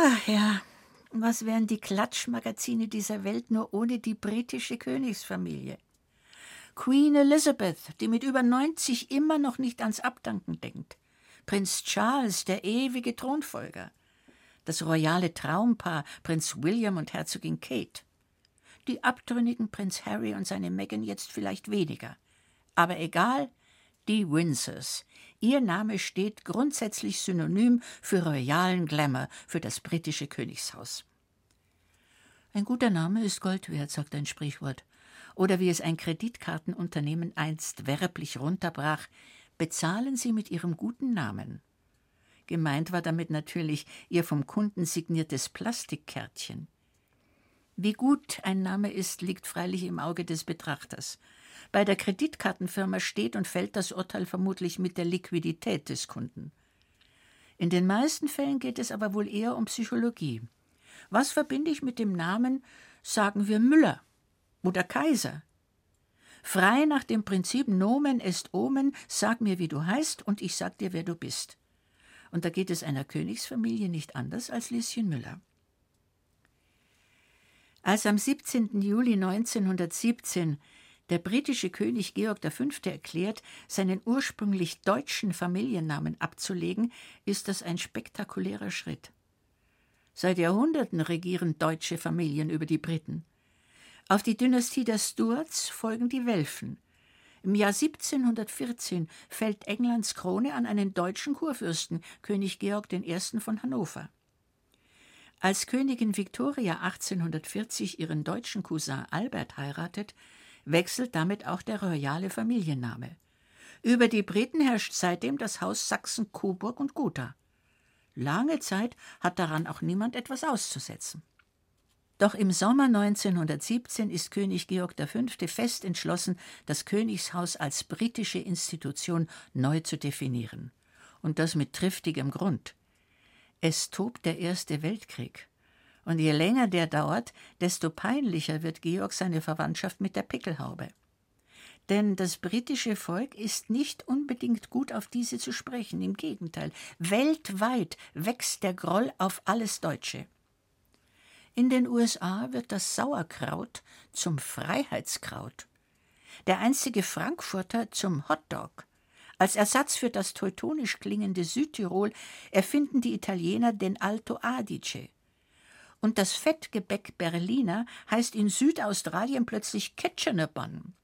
Ach ja, was wären die Klatschmagazine dieser Welt nur ohne die britische Königsfamilie? Queen Elizabeth, die mit über 90 immer noch nicht ans Abdanken denkt. Prinz Charles, der ewige Thronfolger. Das royale Traumpaar Prinz William und Herzogin Kate. Die abtrünnigen Prinz Harry und seine Meghan jetzt vielleicht weniger. Aber egal, die Windsors. Ihr Name steht grundsätzlich synonym für royalen Glamour, für das britische Königshaus. Ein guter Name ist Gold wert, sagt ein Sprichwort. Oder wie es ein Kreditkartenunternehmen einst werblich runterbrach: bezahlen Sie mit Ihrem guten Namen. Gemeint war damit natürlich Ihr vom Kunden signiertes Plastikkärtchen. Wie gut ein Name ist, liegt freilich im Auge des Betrachters. Bei der Kreditkartenfirma steht und fällt das Urteil vermutlich mit der Liquidität des Kunden. In den meisten Fällen geht es aber wohl eher um Psychologie. Was verbinde ich mit dem Namen, sagen wir, Müller oder Kaiser? Frei nach dem Prinzip Nomen est Omen, sag mir, wie du heißt, und ich sag dir, wer du bist. Und da geht es einer Königsfamilie nicht anders als Lieschen Müller. Als am 17. Juli 1917 der britische König Georg V. erklärt, seinen ursprünglich deutschen Familiennamen abzulegen, ist das ein spektakulärer Schritt. Seit Jahrhunderten regieren deutsche Familien über die Briten. Auf die Dynastie der Stuarts folgen die Welfen. Im Jahr 1714 fällt Englands Krone an einen deutschen Kurfürsten, König Georg I. von Hannover. Als Königin Victoria 1840 ihren deutschen Cousin Albert heiratet, wechselt damit auch der royale Familienname. Über die Briten herrscht seitdem das Haus Sachsen, Coburg und Gotha. Lange Zeit hat daran auch niemand etwas auszusetzen. Doch im Sommer 1917 ist König Georg V. fest entschlossen, das Königshaus als britische Institution neu zu definieren. Und das mit triftigem Grund. Es tobt der Erste Weltkrieg. Und je länger der dauert, desto peinlicher wird Georg seine Verwandtschaft mit der Pickelhaube. Denn das britische Volk ist nicht unbedingt gut auf diese zu sprechen. Im Gegenteil, weltweit wächst der Groll auf alles Deutsche. In den USA wird das Sauerkraut zum Freiheitskraut. Der einstige Frankfurter zum Hotdog. Als Ersatz für das teutonisch klingende Südtirol erfinden die Italiener den Alto Adige. Und das Fettgebäck Berliner heißt in Südaustralien plötzlich Kitchener Bun.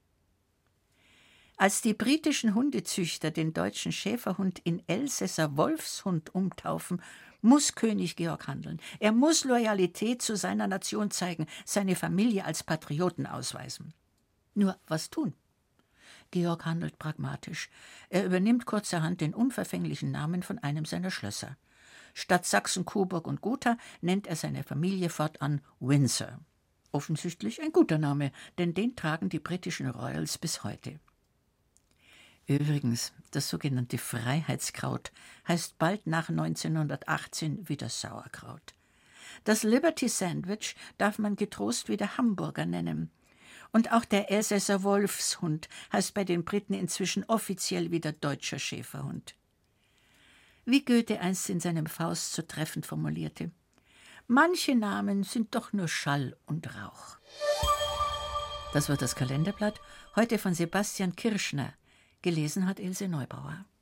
Als die britischen Hundezüchter den deutschen Schäferhund in Elsässer Wolfshund umtaufen, muss König Georg handeln. Er muss Loyalität zu seiner Nation zeigen, seine Familie als Patrioten ausweisen. Nur was tun? Georg handelt pragmatisch. Er übernimmt kurzerhand den unverfänglichen Namen von einem seiner Schlösser. Statt Sachsen, Coburg und Gotha nennt er seine Familie fortan Windsor. Offensichtlich ein guter Name, denn den tragen die britischen Royals bis heute. Übrigens, das sogenannte Freiheitskraut heißt bald nach 1918 wieder Sauerkraut. Das Liberty Sandwich darf man getrost wieder Hamburger nennen. Und auch der Elsässer Wolfshund heißt bei den Briten inzwischen offiziell wieder deutscher Schäferhund. Wie Goethe einst in seinem Faust so treffend formulierte: Manche Namen sind doch nur Schall und Rauch. Das war das Kalenderblatt, heute von Sebastian Kirschner. Gelesen hat Ilse Neubauer.